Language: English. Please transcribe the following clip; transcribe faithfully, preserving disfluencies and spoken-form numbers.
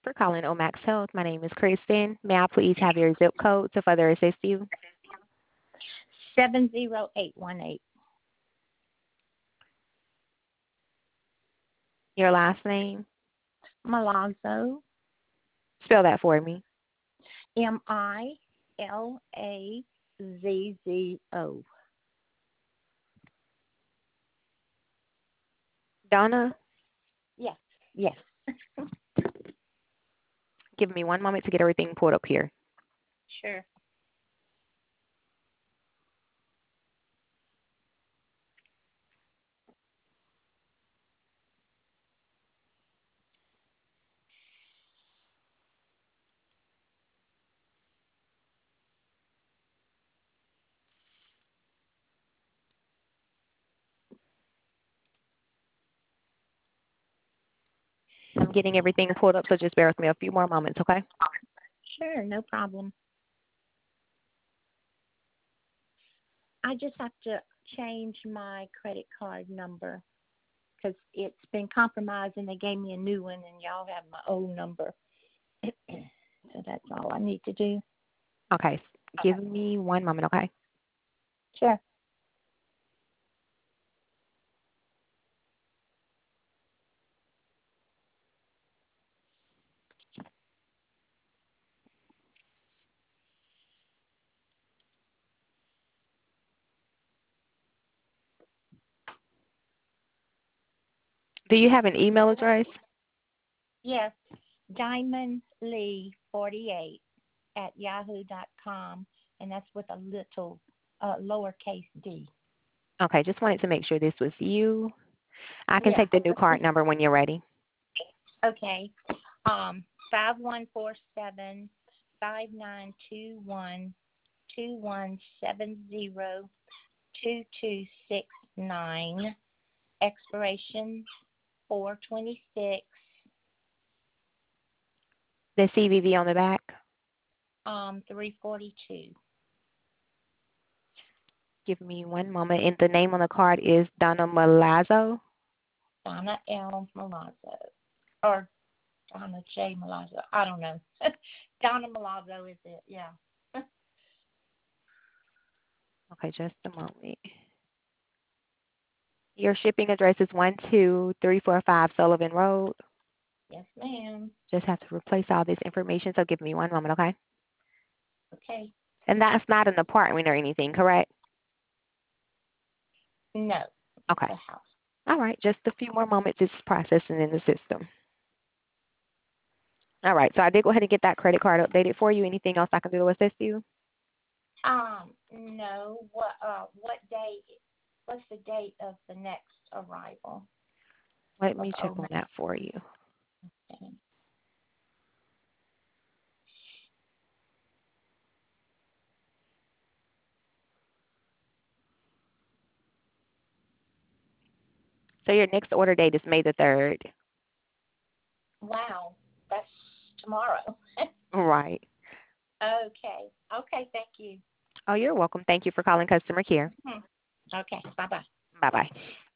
For calling Omax Health, my name is Kristen. May I please have your zip code to further assist you? seven zero eight one eight. Your last name? Milazzo. Spell that for me. M I L A Z Z O. Donna, Yes, yes. give me one moment to get everything pulled up here. Sure. I'm getting everything pulled up, so just bear with me a few more moments, okay? Sure, no problem. I just have to change my credit card number because it's been compromised and they gave me a new one and y'all have my old number. So that's all I need to do. Okay, give me one moment, okay? Sure. Do you have an email address? Yes, Diamond Lee forty-eight at yahoo dot com, and that's with a little uh, lowercase d. Okay, just wanted to make sure this was you. I can Yeah. take the new card number when you're ready. Okay. Um, five one four seven five nine two one two one seven zero two two six nine. Expiration four twenty six. The C V V on the back. Um, three forty two. Give me one moment. And the name on the card is Donna Malazzo. Donna L. Malazzo. Or Donna J. Malazzo. I don't know. Donna Malazzo is it, yeah. Okay, just a moment. Your shipping address is one two three four five Sullivan Road. Yes, ma'am. Just have to replace all this information, so give me one moment, okay? Okay. And that's not an apartment or anything, correct? No. Okay. The house. All right, just a few more moments. It's processing in the system. All right, so I did go ahead and get that credit card updated for you. Anything else I can do to assist you? Um, no. What uh what date what's the date of the next arrival? Let Of me check on Omac? that for you. So your next order date is May the third. Wow. That's tomorrow. Right. Okay. Okay, thank you. Oh, you're welcome. Thank you for calling customer care. Hmm. Okay, bye bye. Bye-bye.